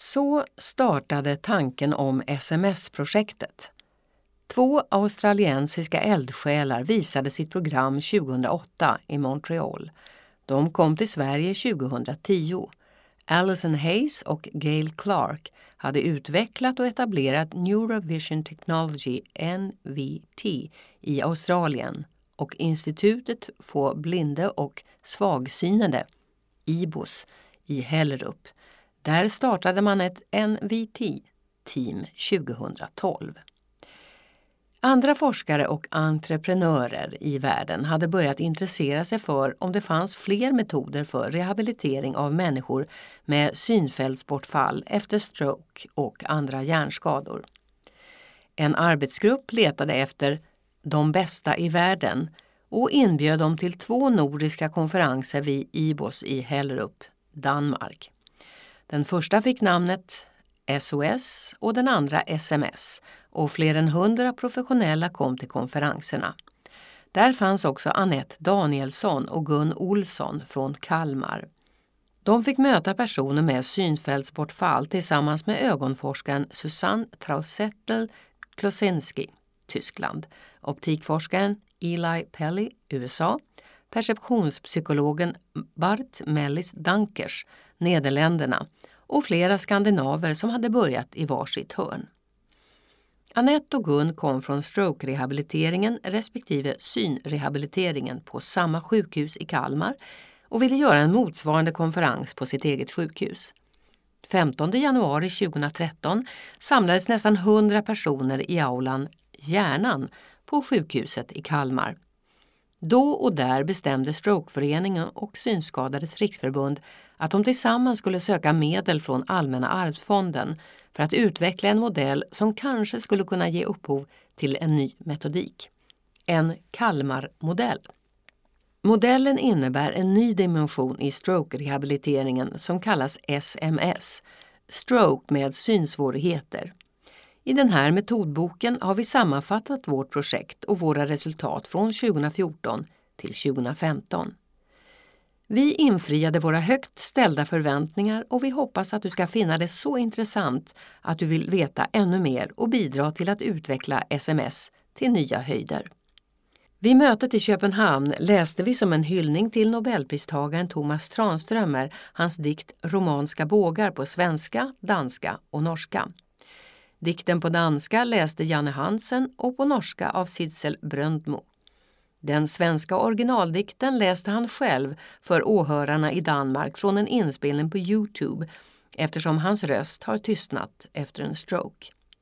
Så startade tanken om SMS-projektet. 2 australiensiska eldsjälar visade sitt program 2008 i Montreal. De kom till Sverige 2010. Alison Hayes och Gail Clark hade utvecklat och etablerat Neurovision Technology NVT i Australien och Institutet för blinde och svagsynade, IBOS, i Hellerup. Där startade man ett NVT-team 2012. Andra forskare och entreprenörer i världen hade börjat intressera sig för om det fanns fler metoder för rehabilitering av människor med synfältsbortfall efter stroke och andra hjärnskador. En arbetsgrupp letade efter de bästa i världen och inbjöd dem till 2 nordiska konferenser vid IBOS i Hellerup, Danmark. Den första fick namnet SOS och den andra SMS och fler än 100 professionella kom till konferenserna. Där fanns också Annette Danielsson och Gun Olsson från Kalmar. De fick möta personer med synfältsbortfall tillsammans med ögonforskaren Susanne Trausettel-Klosinski, Tyskland, optikforskaren Eli Pelly, USA, perceptionspsykologen Bart Mellis Dankers, Nederländerna, och flera skandinaver som hade börjat i varsitt hörn. Annette och Gun kom från stroke-rehabiliteringen respektive synrehabiliteringen på samma sjukhus i Kalmar och ville göra en motsvarande konferens på sitt eget sjukhus. 15 januari 2013 samlades nästan 100 personer i aulan Hjärnan på sjukhuset i Kalmar. Då och där bestämde Strokeföreningen och Synskadades riksförbund att de tillsammans skulle söka medel från Allmänna arvsfonden för att utveckla en modell som kanske skulle kunna ge upphov till en ny metodik. En Kalmar-modell. Modellen innebär en ny dimension i stroke-rehabiliteringen som kallas SMS, stroke med synsvårigheter. I den här metodboken har vi sammanfattat vårt projekt och våra resultat från 2014 till 2015. Vi infriade våra högt ställda förväntningar och vi hoppas att du ska finna det så intressant att du vill veta ännu mer och bidra till att utveckla SMS till nya höjder. Vid mötet i Köpenhamn läste vi som en hyllning till Nobelpristagaren Thomas Tranströmer hans dikt Romanska bågar på svenska, danska och norska. Dikten på danska läste Janne Hansen och på norska av Sidsel Bröndmo. Den svenska originaldikten läste han själv för åhörarna i Danmark från en inspelning på YouTube eftersom hans röst har tystnat efter en stroke.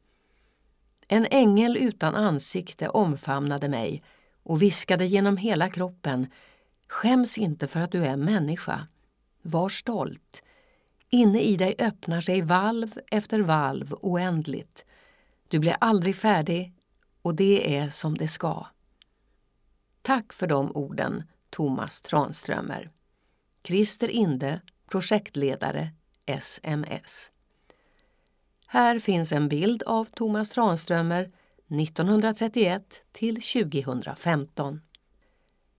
En ängel utan ansikte omfamnade mig och viskade genom hela kroppen: skäms inte för att du är människa. Var stolt. Inne i dig öppnar sig valv efter valv oändligt. Du blir aldrig färdig och det är som det ska. Tack för de orden, Thomas Tranströmer. Christer Inde, projektledare, SMS. Här finns en bild av Thomas Tranströmer 1931 till 2015.